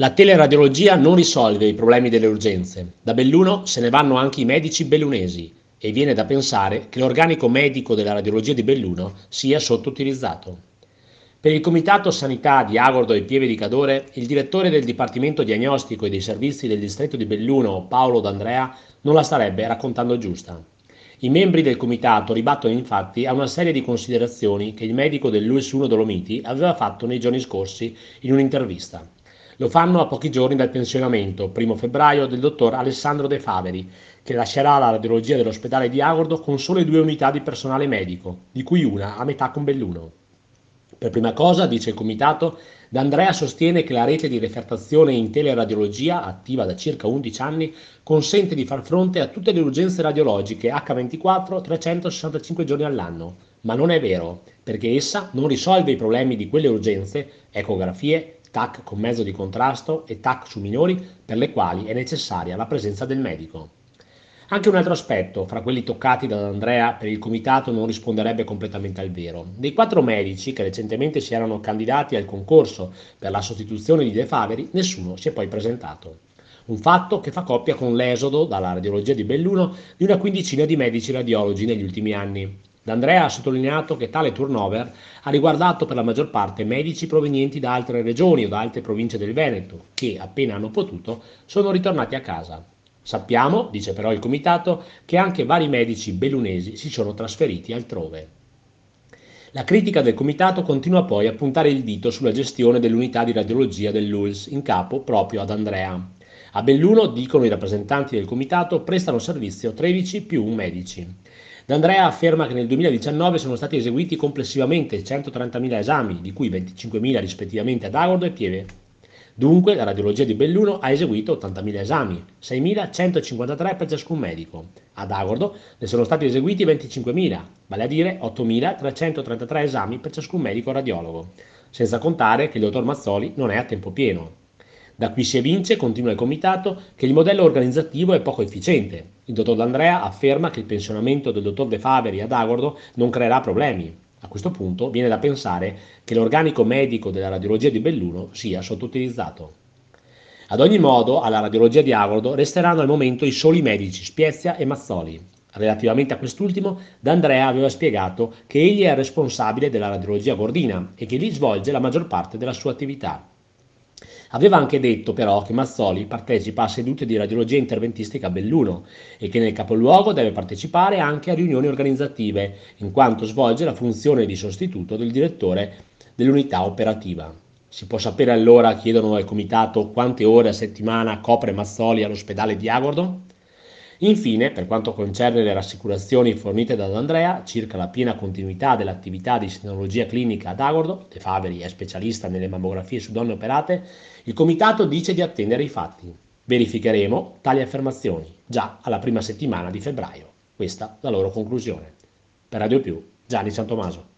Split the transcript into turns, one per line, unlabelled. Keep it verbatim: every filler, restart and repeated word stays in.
La teleradiologia non risolve i problemi delle urgenze. Da Belluno se ne vanno anche i medici bellunesi e viene da pensare che l'organico medico della radiologia di Belluno sia sottoutilizzato. Per il Comitato Sanità di Agordo e Pieve di Cadore, il direttore del Dipartimento Diagnostico e dei Servizi del distretto di Belluno, Paolo D'Andrea, non la starebbe raccontando giusta. I membri del comitato ribattono infatti a una serie di considerazioni che il medico dell'U S uno Dolomiti aveva fatto nei giorni scorsi in un'intervista. Lo fanno a pochi giorni dal pensionamento, primo febbraio, del dottor Alessandro De Faveri, che lascerà la radiologia dell'ospedale di Agordo con sole due unità di personale medico, di cui una a metà con Belluno. Per prima cosa, dice il comitato, D'Andrea sostiene che la rete di refertazione in teleradiologia, attiva da circa undici anni, consente di far fronte a tutte le urgenze radiologiche acca ventiquattro trecentosessantacinque giorni all'anno, ma non è vero, perché essa non risolve i problemi di quelle urgenze, ecografie, T A C con mezzo di contrasto e T A C su minori, per le quali è necessaria la presenza del medico. Anche un altro aspetto, fra quelli toccati da Andrea, per il comitato non risponderebbe completamente al vero. Dei quattro medici che recentemente si erano candidati al concorso per la sostituzione di De Faveri, nessuno si è poi presentato. Un fatto che fa coppia con l'esodo dalla radiologia di Belluno di una quindicina di medici radiologi negli ultimi anni. D'Andrea ha sottolineato che tale turnover ha riguardato per la maggior parte medici provenienti da altre regioni o da altre province del Veneto, che, appena hanno potuto, sono ritornati a casa. Sappiamo, dice però il comitato, che anche vari medici bellunesi si sono trasferiti altrove. La critica del comitato continua poi a puntare il dito sulla gestione dell'unità di radiologia dell'U L S in capo proprio ad Andrea. A Belluno, dicono i rappresentanti del comitato, prestano servizio tredici più un medici. D'Andrea afferma che nel duemiladiciannove sono stati eseguiti complessivamente centotrentamila esami, di cui venticinquemila rispettivamente ad Agordo e Pieve. Dunque la radiologia di Belluno ha eseguito ottantamila esami, seimilacentocinquantatré per ciascun medico. Ad Agordo ne sono stati eseguiti venticinquemila, vale a dire ottomilatrecentotrentatré esami per ciascun medico radiologo, senza contare che il dottor Mazzoli non è a tempo pieno. Da qui si evince, continua il comitato, che il modello organizzativo è poco efficiente. Il dottor D'Andrea afferma che il pensionamento del dottor De Faveri ad Agordo non creerà problemi. A questo punto viene da pensare che l'organico medico della radiologia di Belluno sia sottoutilizzato. Ad ogni modo, alla radiologia di Agordo resteranno al momento i soli medici Spiezia e Mazzoli. Relativamente a quest'ultimo, D'Andrea aveva spiegato che egli è responsabile della radiologia gordina e che lì svolge la maggior parte della sua attività. Aveva anche detto però che Mazzoli partecipa a sedute di radiologia interventistica a Belluno e che nel capoluogo deve partecipare anche a riunioni organizzative, in quanto svolge la funzione di sostituto del direttore dell'unità operativa. Si può sapere allora, chiedono al comitato, quante ore a settimana copre Mazzoli all'ospedale di Agordo? Infine, per quanto concerne le rassicurazioni fornite da Andrea circa la piena continuità dell'attività di sinologia clinica ad Agordo, De Faveri è specialista nelle mammografie su donne operate, il comitato dice di attendere i fatti. Verificheremo tali affermazioni già alla prima settimana di febbraio. Questa la loro conclusione. Per Radio Più, Gianni Santomaso.